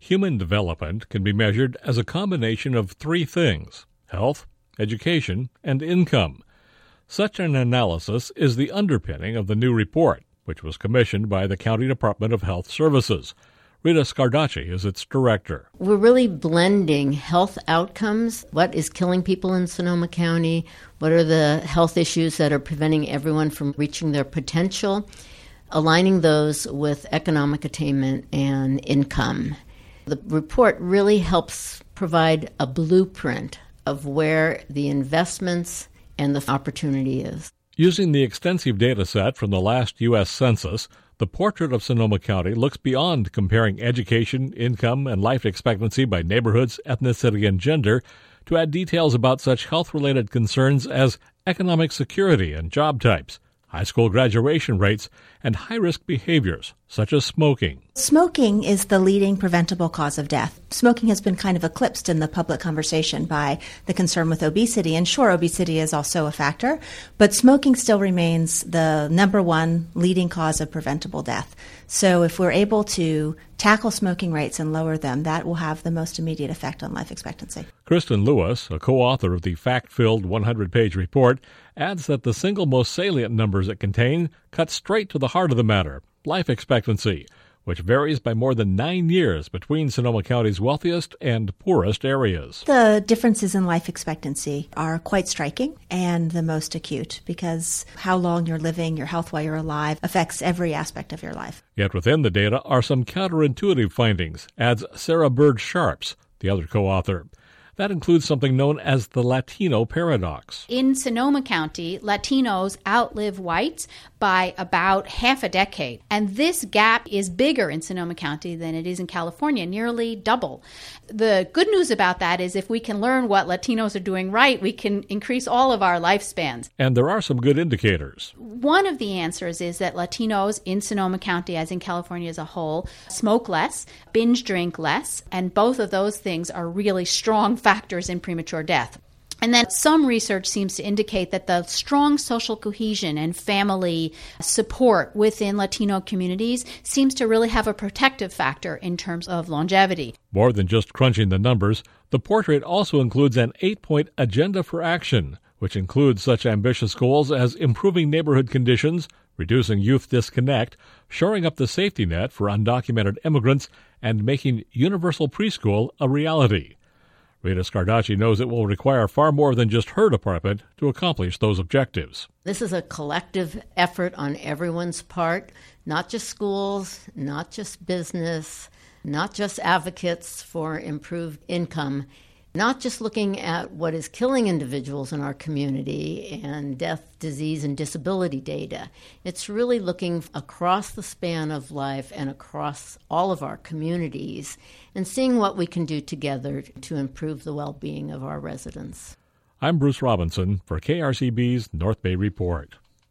Human development can be measured as a combination of three things: health, education, and income. Such an analysis is the underpinning of the new report, which was commissioned by the County Department of Health Services. Rita Scardacci is its director. We're really blending health outcomes, what is killing people in Sonoma County, what are the health issues that are preventing everyone from reaching their potential, aligning those with economic attainment and income. The report really helps provide a blueprint of where the investments and the opportunity is. Using the extensive data set from the last U.S. Census, the portrait of Sonoma County looks beyond comparing education, income, and life expectancy by neighborhoods, ethnicity, and gender to add details about such health-related concerns as economic security and job types, high school graduation rates, and high-risk behaviors, such as smoking. Smoking is the leading preventable cause of death. Smoking has been kind of eclipsed in the public conversation by the concern with obesity, and sure, obesity is also a factor, but smoking still remains the number one leading cause of preventable death. So if we're able to tackle smoking rates and lower them, that will have the most immediate effect on life expectancy. Kristen Lewis, a co-author of the fact-filled 100-page report, adds that the single most salient numbers it contains cut straight to the heart of the matter: life expectancy, which varies by more than 9 years between Sonoma County's wealthiest and poorest areas. The differences in life expectancy are quite striking and the most acute because how long you're living, your health while you're alive, affects every aspect of your life. Yet within the data are some counterintuitive findings, adds Sarah Bird Sharps, the other co-author. That includes something known as the Latino paradox. In Sonoma County, Latinos outlive whites by about half a decade. And this gap is bigger in Sonoma County than it is in California, nearly double. The good news about that is if we can learn what Latinos are doing right, we can increase all of our lifespans. And there are some good indicators. One of the answers is that Latinos in Sonoma County, as in California as a whole, smoke less, binge drink less, and both of those things are really strong factors in premature death. And then some research seems to indicate that the strong social cohesion and family support within Latino communities seems to really have a protective factor in terms of longevity. More than just crunching the numbers, the portrait also includes an 8-point agenda for action, which includes such ambitious goals as improving neighborhood conditions, reducing youth disconnect, shoring up the safety net for undocumented immigrants, and making universal preschool a reality. Rita Scardacci knows it will require far more than just her department to accomplish those objectives. This is a collective effort on everyone's part, not just schools, not just business, not just advocates for improved income, not just looking at what is killing individuals in our community and death, disease, and disability data. It's really looking across the span of life and across all of our communities and seeing what we can do together to improve the well-being of our residents. I'm Bruce Robinson for KRCB's North Bay Report.